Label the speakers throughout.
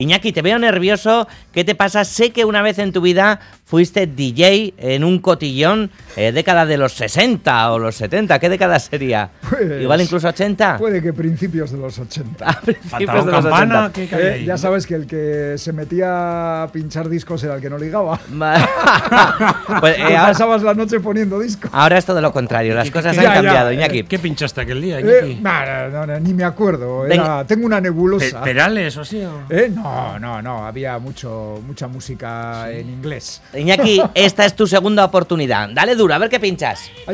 Speaker 1: Iñaki, te veo nervioso. ¿Qué te pasa? Sé que una vez en tu vida fuiste DJ en un cotillón, década de los 60 o los 70. ¿Qué década sería?
Speaker 2: Pues,
Speaker 1: ¿Igual incluso 80?
Speaker 2: Puede que principios de los 80.
Speaker 1: A principios de los 80.
Speaker 2: Ya sabes que el que se metía a pinchar discos era el que no ligaba.
Speaker 1: Pues,
Speaker 2: pasabas la noche poniendo discos.
Speaker 1: Ahora es todo lo contrario. Las cosas han cambiado, Iñaki.
Speaker 3: ¿Qué pinchaste aquel día, Iñaki?
Speaker 2: No, ni me acuerdo. Tengo una nebulosa.
Speaker 3: ¿Perales o así?
Speaker 2: No. Había mucha música en inglés.
Speaker 1: Iñaki, esta es tu segunda oportunidad. Dale duro, a ver qué pinchas.
Speaker 2: Ay.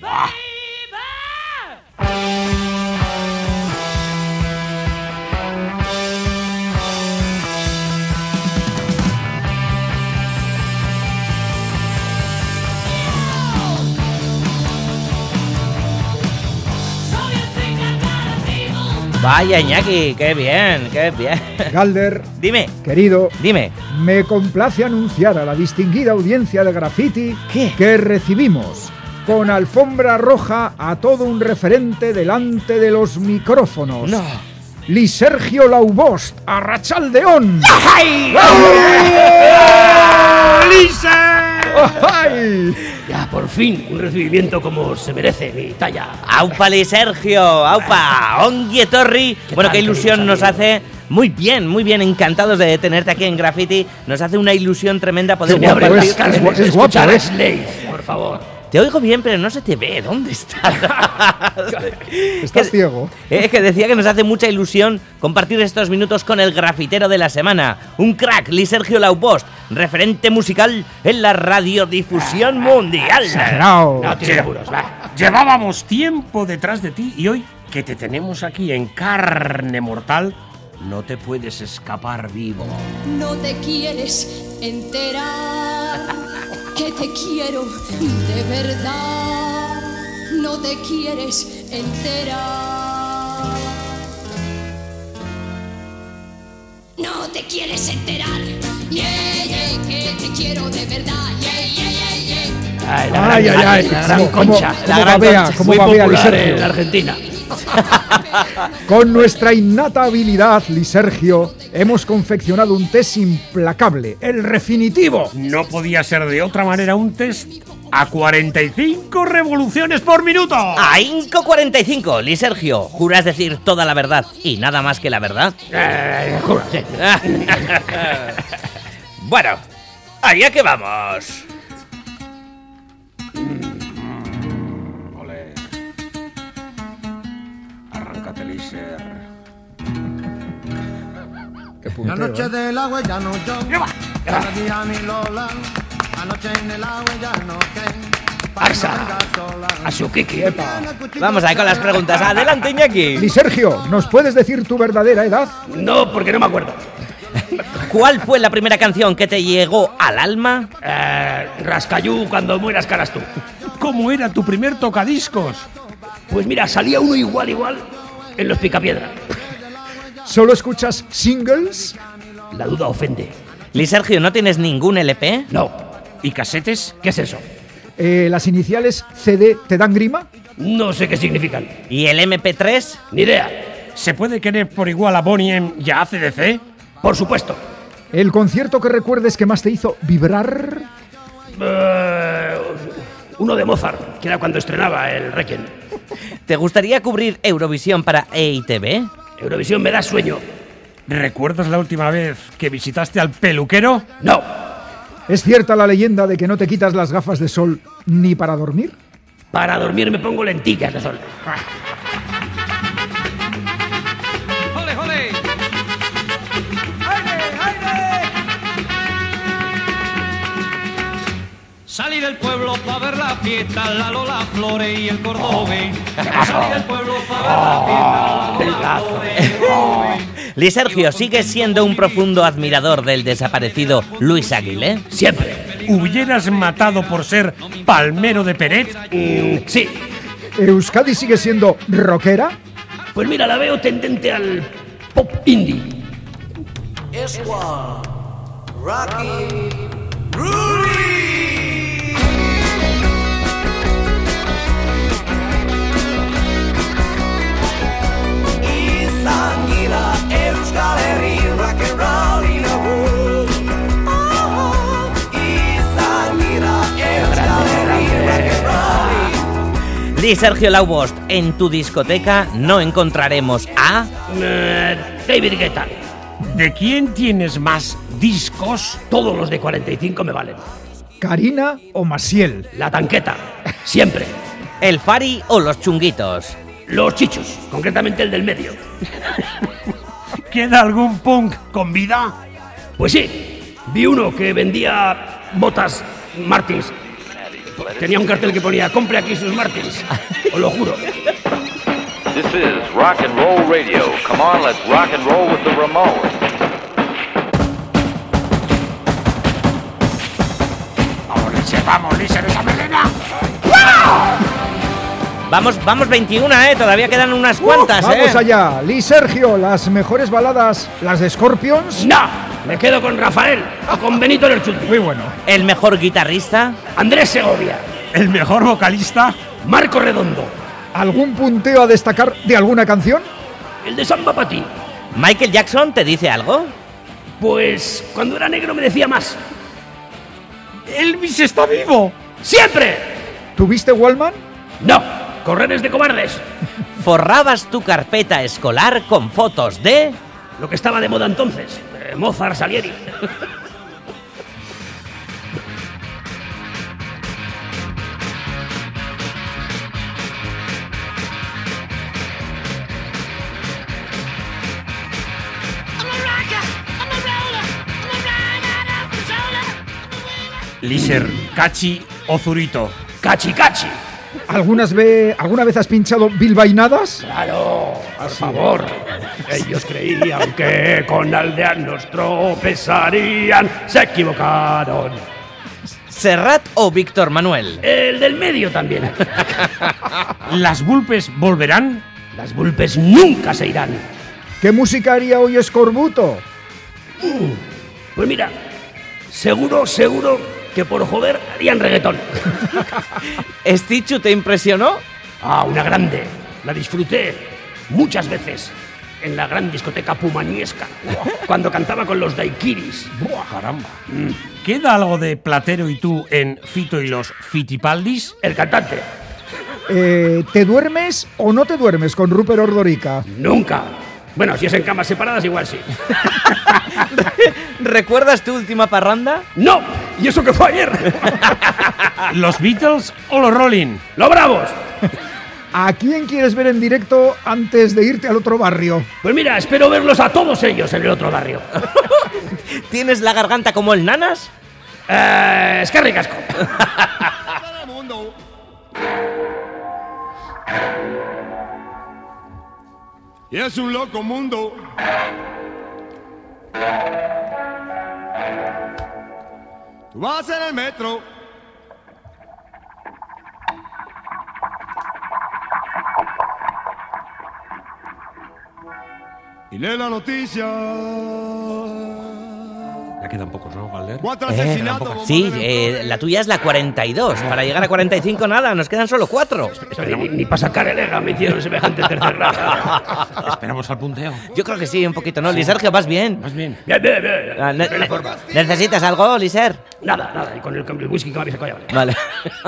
Speaker 1: Vaya, Iñaki, qué bien, qué bien.
Speaker 2: Galder,
Speaker 1: dime,
Speaker 2: querido,
Speaker 1: dime.
Speaker 2: Me complace anunciar a la distinguida audiencia de Graffiti que recibimos con alfombra roja a todo un referente delante de los micrófonos.
Speaker 1: No.
Speaker 2: Lisergio Laubost, Arrachaldeón.
Speaker 3: ¡Ay!
Speaker 2: ¡Ay!
Speaker 4: Ya, por fin, un recibimiento como se merece, mi talla.
Speaker 1: ¡Aupa, Lisergio! ¡Aupa! ¡Ongi Torri! Bueno, qué ilusión nos hace. Muy bien, encantados de tenerte aquí en Graffiti. Nos hace una ilusión tremenda poder
Speaker 2: compartir. Es guapo, ¿eh?
Speaker 4: Slade, por favor.
Speaker 1: Te oigo bien, pero no se te ve. ¿Dónde estás?
Speaker 2: Estás ciego.
Speaker 1: Es que decía que nos hace mucha ilusión compartir estos minutos con el grafitero de la semana. Un crack, Lisergio Laubost, referente musical en la radiodifusión mundial.
Speaker 2: No
Speaker 4: tiene apuros, va.
Speaker 3: Llevábamos tiempo detrás de ti y hoy que te tenemos aquí en carne mortal, no te puedes escapar vivo.
Speaker 5: No te quieres enterar que te quiero de verdad. No te quieres enterar. No te quieres enterar. Que te quiero de verdad.
Speaker 4: Ay, la gran concha.
Speaker 2: Como babea
Speaker 4: Lisergio en la Argentina.
Speaker 2: Con nuestra innata habilidad, Lisergio, hemos confeccionado un test implacable, el Refinitivo.
Speaker 3: No podía ser de otra manera un test a 45 revoluciones por minuto.
Speaker 1: ¡A Inco 45! Lisergio, ¿juras decir toda la verdad y nada más que la verdad?
Speaker 4: Juro, sí.
Speaker 1: Bueno, allá que vamos.
Speaker 3: Ole. Arráncate, Liser.
Speaker 2: Qué punteo,
Speaker 6: La noche del agua ya no yo. Cada día mi Lola. Anoche en el agua ya no
Speaker 4: Axa. A su Kiki.
Speaker 1: Vamos ahí con las preguntas. Adelante, Iñaki.
Speaker 2: Lisergio, ¿nos puedes decir tu verdadera edad?
Speaker 4: No, porque no me acuerdo.
Speaker 1: ¿Cuál fue la primera canción que te llegó al alma?
Speaker 4: Rascayú, cuando mueras caras tú.
Speaker 3: ¿Cómo era tu primer tocadiscos?
Speaker 4: Pues mira, salía uno igual en los Picapiedra.
Speaker 2: ¿Solo escuchas singles?
Speaker 4: La duda ofende.
Speaker 1: Lisergio, ¿no tienes ningún LP?
Speaker 4: No.
Speaker 3: ¿Y casetes?
Speaker 4: ¿Qué es eso?
Speaker 2: ¿Las iniciales CD te dan grima?
Speaker 4: No sé qué significan.
Speaker 1: ¿Y el MP3?
Speaker 4: Ni idea.
Speaker 3: ¿Se puede querer por igual a Bonnie M y a ACDC?
Speaker 4: Por supuesto.
Speaker 2: ¿El concierto que recuerdes que más te hizo vibrar?
Speaker 4: Uno de Mozart, que era cuando estrenaba el Requiem.
Speaker 1: ¿Te gustaría cubrir Eurovisión para EITV?
Speaker 4: Eurovisión me da sueño.
Speaker 3: ¿Recuerdas la última vez que visitaste al peluquero?
Speaker 4: No.
Speaker 2: ¿Es cierta la leyenda de que no te quitas las gafas de sol ni para dormir?
Speaker 4: Para dormir me pongo lentillas de sol.
Speaker 7: ¡Jole, jole! Salí del pueblo para ver la fiesta, la Lola Flores y el Cordobés. Salí del pueblo para ver la fiesta, la Lola Flores y el Cordobés.
Speaker 1: Lisergio, ¿sigues siendo un profundo admirador del desaparecido Luis Aguilé?
Speaker 4: Siempre.
Speaker 3: ¿Hubieras matado por ser palmero de Peret?
Speaker 4: Sí.
Speaker 2: ¿Euskadi sigue siendo rockera?
Speaker 4: Pues mira, la veo tendente al pop indie.
Speaker 8: Esquire, Rocky, Rudy. Izan gila Euskal Herri rock and roll
Speaker 1: Di Sergio Laubost, en tu discoteca no encontraremos a...
Speaker 4: David Guetta.
Speaker 3: ¿De quién tienes más discos?
Speaker 4: Todos los de 45 me valen.
Speaker 2: ¿Karina o Maciel?
Speaker 4: La tanqueta. Siempre.
Speaker 1: el Fari o los Chunguitos.
Speaker 4: Los Chichos, concretamente el del medio.
Speaker 3: ¿Queda algún punk con vida?
Speaker 4: Pues sí, vi uno que vendía botas Martins. Tenía un cartel que ponía, compre aquí sus Martins. Os lo juro.
Speaker 9: This is Rock and Roll Radio. Come on, let's rock and roll with the Ramones.
Speaker 3: Vamos, Lícer, esa melena.
Speaker 1: Vamos 21, todavía quedan unas cuantas,
Speaker 2: Vamos allá, Lee Sergio, las mejores baladas, las de Scorpions.
Speaker 4: ¡No! Me quedo con Rafael o con Benito Lerchuti.
Speaker 2: Muy bueno.
Speaker 1: El mejor guitarrista,
Speaker 4: Andrés Segovia.
Speaker 3: El mejor vocalista,
Speaker 4: Marco Redondo.
Speaker 2: ¿Algún punteo a destacar de alguna canción?
Speaker 4: El de Samba Pa' Ti.
Speaker 1: Michael Jackson, ¿te dice algo?
Speaker 4: Pues cuando era negro me decía más.
Speaker 3: Elvis está vivo.
Speaker 4: ¡Siempre!
Speaker 2: ¿Tuviste Wallman?
Speaker 4: No, correr es de cobardes.
Speaker 1: Forrabas tu carpeta escolar con fotos de...
Speaker 4: Lo que estaba de moda entonces, Mozart, Salieri.
Speaker 3: Lícer, Cachi o Zurito.
Speaker 4: ¡Cachi, cachi!
Speaker 2: ¿Alguna vez has pinchado bilbainadas?
Speaker 4: Claro, por favor. Ellos creían que con aldeanos tropezarían. Se equivocaron.
Speaker 1: ¿Serrat o Víctor Manuel?
Speaker 4: El del medio también.
Speaker 3: ¿Las Vulpes volverán?
Speaker 4: Las Vulpes nunca se irán.
Speaker 2: ¿Qué música haría hoy Escorbuto?
Speaker 4: Pues mira, seguro que por joder harían reggaetón.
Speaker 1: ¿Stichu te impresionó?
Speaker 4: Ah, una grande. La disfruté muchas veces en la gran discoteca pumaniesca, cuando cantaba con los Daiquiris.
Speaker 3: ¡Buah, caramba! ¿Queda algo de Platero y tú en Fito y los Fitipaldis?
Speaker 4: El cantante.
Speaker 2: ¿Te duermes o no te duermes con Rupert Ordorica?
Speaker 4: Nunca. Bueno, si es en camas separadas, igual sí.
Speaker 1: ¿Recuerdas tu última parranda?
Speaker 4: ¡No! ¿Y eso que fue ayer?
Speaker 3: ¿Los Beatles o los Rolling?
Speaker 4: ¡Los Bravos!
Speaker 2: ¿A quién quieres ver en directo antes de irte al otro barrio?
Speaker 4: Pues mira, espero verlos a todos ellos en el otro barrio.
Speaker 1: ¿Tienes la garganta como el Nanas?
Speaker 4: Es que ricasco.
Speaker 10: Y es un loco mundo. Tú vas en el metro. Y lee la noticia.
Speaker 3: Ya quedan pocos, ¿no, Valder?
Speaker 10: Cuatro asesinatos.
Speaker 1: Sí, la tuya es la 42. Para llegar a 45 nada, nos quedan solo 4.
Speaker 4: Ni para sacar el EGA me hicieron semejante tercer grado.
Speaker 3: Esperamos al punteo.
Speaker 1: Yo creo que sí, un poquito, ¿no? Lisergio, ¿vas bien?
Speaker 3: Más bien.
Speaker 4: Bien.
Speaker 1: Ah, ¿Necesitas algo, Liser?
Speaker 4: Nada. Y con el whisky que me habéis sacado ya
Speaker 1: Vale.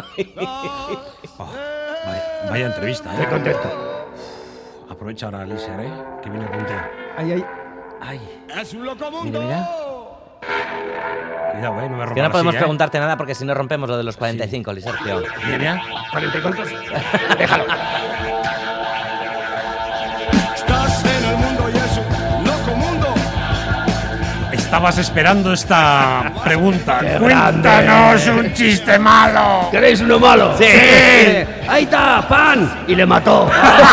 Speaker 3: Vaya entrevista,
Speaker 4: Estoy contento.
Speaker 3: Aprovecha ahora, Lícer, que viene el punteo.
Speaker 2: Ay.
Speaker 1: Ay.
Speaker 10: Es un loco mundo.
Speaker 1: Mira.
Speaker 3: Cuidado, no me rompas.
Speaker 1: Que no podemos preguntarte nada porque si no rompemos lo de los 45, Lisergio.
Speaker 3: Mira.
Speaker 4: ¿40 y cuántos? Déjalo.
Speaker 10: Estás en el mundo y es un loco mundo.
Speaker 3: Estabas esperando esta pregunta.
Speaker 4: ¡Qué
Speaker 3: ¡Cuéntanos
Speaker 4: grande!
Speaker 3: un chiste malo!
Speaker 4: ¿Queréis uno malo?
Speaker 1: Sí.
Speaker 4: ¡Ahí está! ¡Pan! Y le mató.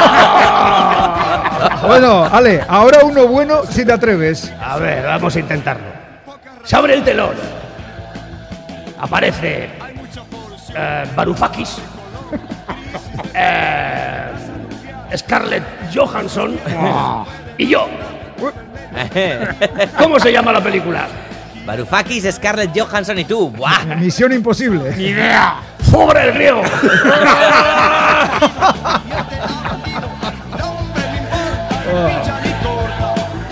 Speaker 2: Bueno, Ale, ahora uno bueno si te atreves.
Speaker 4: A ver, vamos a intentarlo. Se abre el telón. Aparece Varoufakis, Scarlett Johansson y yo. ¿Cómo se llama la película?
Speaker 1: Varoufakis, Scarlett Johansson y tú. ¡Buah!
Speaker 2: Misión imposible.
Speaker 3: ¡Ni idea!
Speaker 4: ¡Fuera el griego!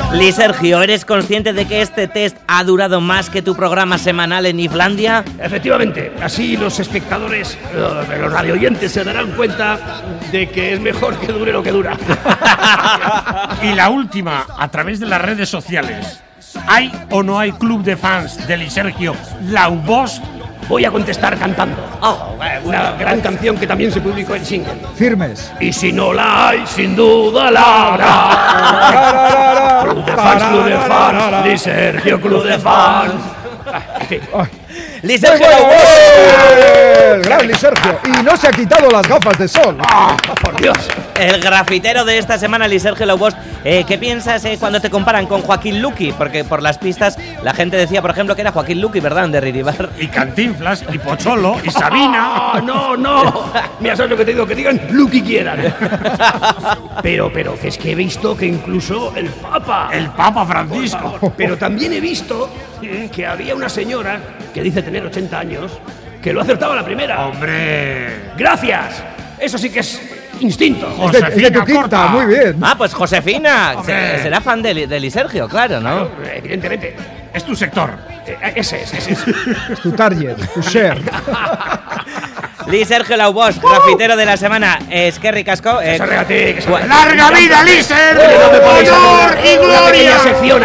Speaker 1: Lee Sergio, ¿eres consciente de que este test ha durado más que tu programa semanal en Islandia?
Speaker 4: Efectivamente, así los espectadores, los radioyentes se darán cuenta de que es mejor que dure lo que dura.
Speaker 3: Y la última, a través de las redes sociales. ¿Hay o no hay club de fans de Lee Sergio Laubost?
Speaker 4: Voy a contestar cantando. Una gran canción que también se publicó en single.
Speaker 2: Firmes.
Speaker 4: Y si no la hay, sin duda la habrá. Club de fans, Lee Sergio, club de fans.
Speaker 1: Lee Sergio
Speaker 2: El gran Lee Sergio. Y no se ha quitado las gafas de sol.
Speaker 4: Por Dios.
Speaker 1: El grafitero de esta semana, Lee Sergio Laubost. ¿Qué piensas cuando te comparan con Joaquín Luqui? Porque por las pistas la gente decía, por ejemplo, que era Joaquín Luqui, ¿verdad? De Riribar.
Speaker 3: Y Cantinflas, y Pocholo, y Sabina.
Speaker 4: No. Mira, ¿sabes lo que te digo? Que digan lo que quieran. Pero, que es que he visto que incluso el Papa Francisco. Pero también he visto que había una señora que dice tener 80 años que lo acertaba a la primera.
Speaker 3: ¡Hombre!
Speaker 4: ¡Gracias! Eso sí que es instinto.
Speaker 2: Es de tu quinta, muy bien.
Speaker 1: Ah, pues Josefina. Será fan de Lee Sergio, claro, ¿no?
Speaker 4: Claro, evidentemente.
Speaker 3: Es tu sector.
Speaker 4: Ese es.
Speaker 2: Es tu target, tu share.
Speaker 1: Lee Sergio Laubost, grafitero de la semana. Eskerrik asko.
Speaker 3: ¡Larga vida, Lee Sergio! ¡Honor y gloria!
Speaker 4: Sección,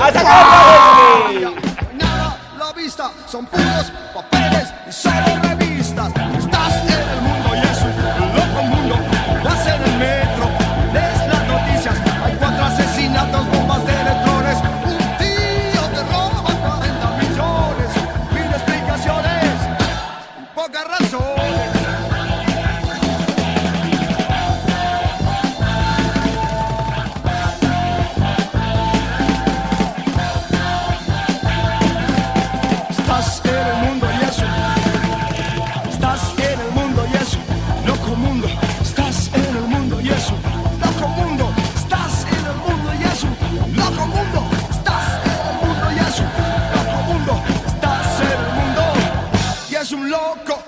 Speaker 10: La vista son puros papeles y solo revistas. Estás en el mundo y es un loco mundo. Vas en el metro, lees las noticias. Hay 4 asesinatos, bombas de electrones. Un tío te roba 40 millones. 1000 explicaciones, pocas razones. Es un loco